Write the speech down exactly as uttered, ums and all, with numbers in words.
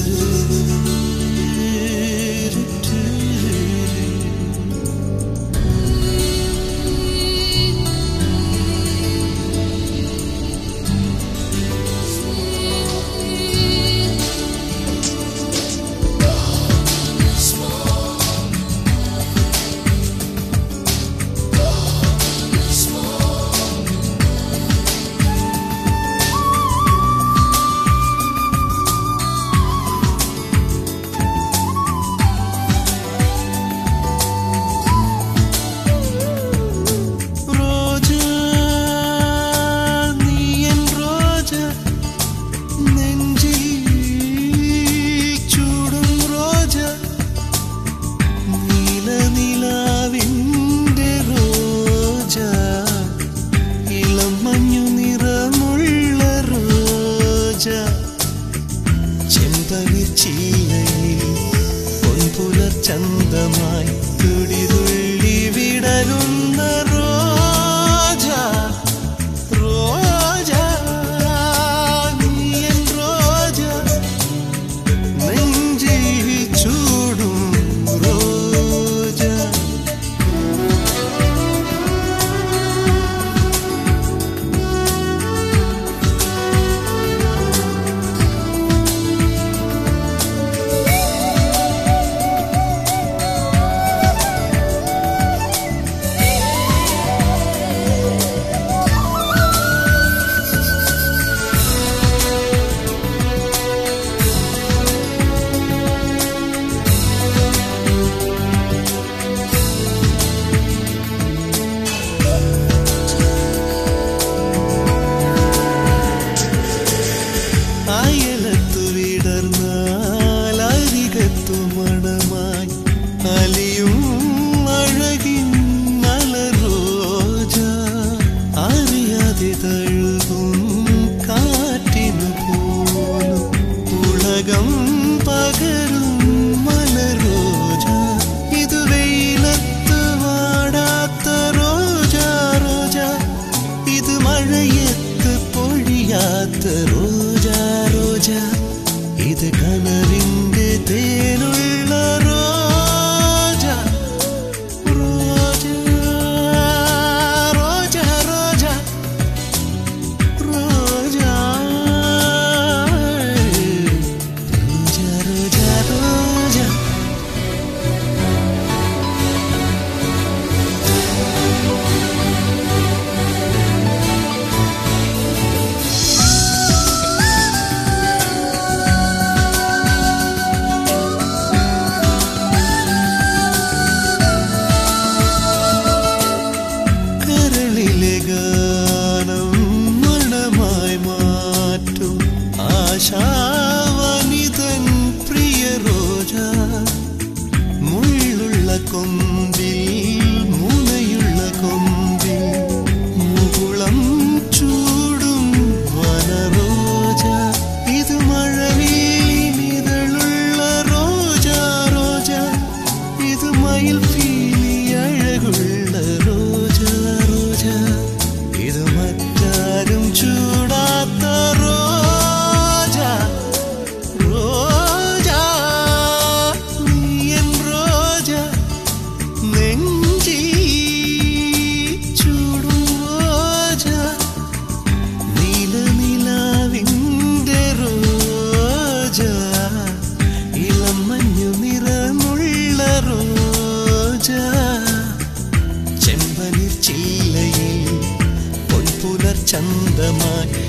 ചന്തമായി തുടിതുള്ളി വിടരുന്ന റോജ റോജ നീയൻ റോജ നെഞ്ചിൽ ചൂടും റോജ പകരും മലരോജ ഇത് വെയിലത്ത് വാടാത്ത റോജ റോജ ഇത് മഴയത്ത് പൊഴിയാത്ത റോജ റോജ ഇത് കനവിന്റെ തേനുള്ള റോജ റോജ റോജ റോജ റോജ ആശാവനിതൻ പ്രിയ റോജ മുള്ളുള്ള കൊമ്പിൽ മുനയുള്ള കൊമ്പിൽ മുകുളം ചൂടും വനറോജ ഇത് മഴവില്ലിനിതളുള്ള റോജ റോജ ഇത് മയിൽ പീലി അഴകുള്ള റോജ റോജ ഇത് മറ്റാരും ചൂടാത്ത ചെമ്പനിർ ചില്ലയിൽ പൊൻപുലർ ചന്തമായി